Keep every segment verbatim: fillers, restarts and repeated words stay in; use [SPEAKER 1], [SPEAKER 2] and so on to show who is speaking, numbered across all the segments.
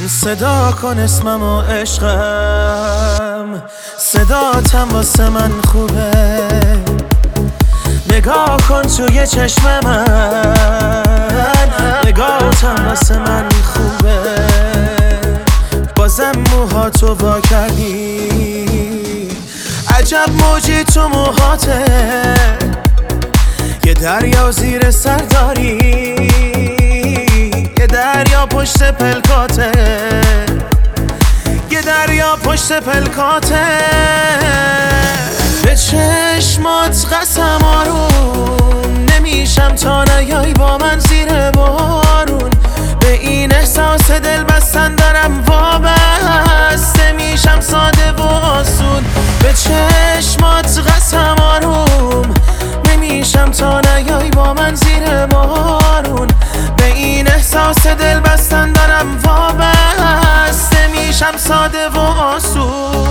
[SPEAKER 1] صدا کن اسمم و عشقم، صداتم واسه من خوبه. نگاه کن توی چشم من، نگاهتم واسه من خوبه. بازم موهاتو وا کردی، عجب موجی تو موهاته. یه دریا زیر سر داری، یه دریا پشت پلکاته، یه دریا پشت پلکاته. به چشمات قسم آروم، نمیشم تا نیای با من زیر بارون. به این احساس دل بستن دارم وابسته میشم ساده و آسون. به چشمات قسم آروم، نمیشم تا نیای با من زیر بارون. به این احساس دل بستن دارم وابسته میشم ساده و آسون.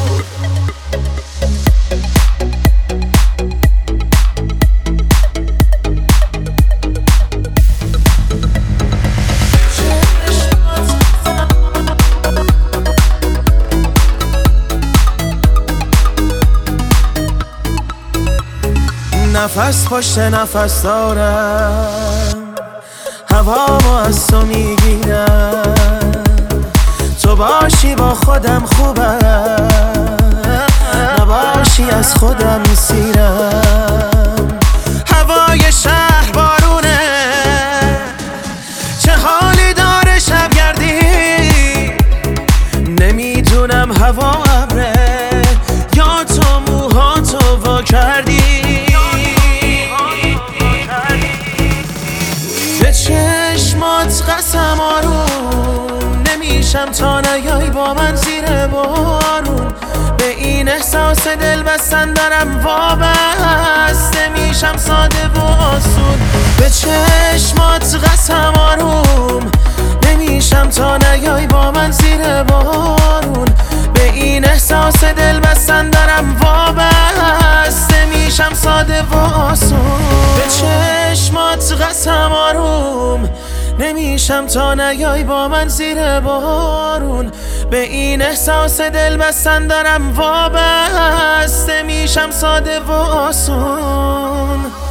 [SPEAKER 1] نفس پشت نفس دارم، هوامو از تو میگیرم. تو باشی با خودم خوبم، نباشی از خودم میسیرم. هوای شهر بارونه، چه حالی داره شبگردی. نمیدونم هوا ابره یا تو موهاتو وا کردی. چشمات قسم آروم، نمیشم تا نیای با من زیر بارون. به این احساس دل بستن دارم وابسته میشم ساده و آسون. به چشمات قسم آروم، نمیشم تا نیای با من زیر بارون. به این احساس دل بستن دارم وابسته میشم ساده و آسون. به چشمات قسم آروم، نمیشم تا نیای با من زیر بارون. به این احساس دل بستن دارم وابسته میشم ساده و آسون.